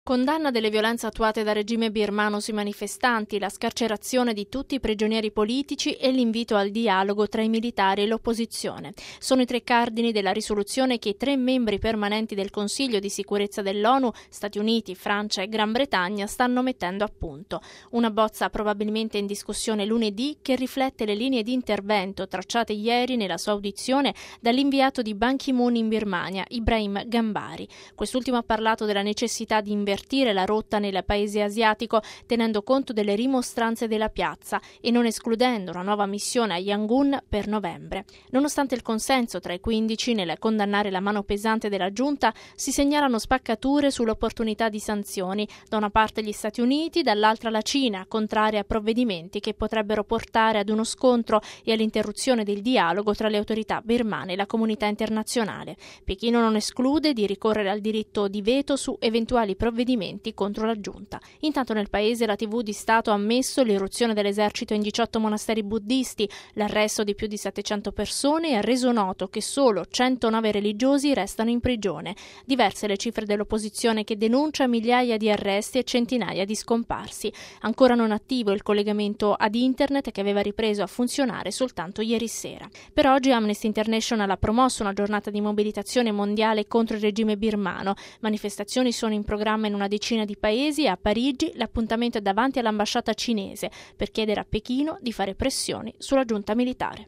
Condanna delle violenze attuate dal regime birmano sui manifestanti, la scarcerazione di tutti i prigionieri politici e l'invito al dialogo tra i militari e l'opposizione. Sono i tre cardini della risoluzione che i tre membri permanenti del Consiglio di sicurezza dell'ONU, Stati Uniti, Francia e Gran Bretagna, stanno mettendo a punto. Una bozza probabilmente in discussione lunedì che riflette le linee di intervento tracciate ieri nella sua audizione dall'inviato di Ban Ki-moon in Birmania, Ibrahim Gambari. Quest'ultimo ha parlato della necessità di invertire la rotta nel paese asiatico tenendo conto delle rimostranze della piazza e non escludendo una nuova missione a Yangon per novembre. Nonostante il consenso tra i 15 nel condannare la mano pesante della giunta, si segnalano spaccature sull'opportunità di sanzioni, da una parte gli Stati Uniti, dall'altra la Cina, contraria a provvedimenti che potrebbero portare ad uno scontro e all'interruzione del dialogo tra le autorità birmane e la comunità internazionale. Pechino non esclude di ricorrere al diritto di veto su eventuali provvedimenti contro la giunta. Intanto nel paese la TV di Stato ha ammesso l'irruzione dell'esercito in 18 monasteri buddisti, l'arresto di più di 700 persone e ha reso noto che solo 109 religiosi restano in prigione. Diverse le cifre dell'opposizione che denuncia migliaia di arresti e centinaia di scomparsi. Ancora non attivo il collegamento ad internet che aveva ripreso a funzionare soltanto ieri sera. Per oggi Amnesty International ha promosso una giornata di mobilitazione mondiale contro il regime birmano. Manifestazioni sono in programma in una decina di paesi e a Parigi l'appuntamento è davanti all'ambasciata cinese per chiedere a Pechino di fare pressioni sulla giunta militare.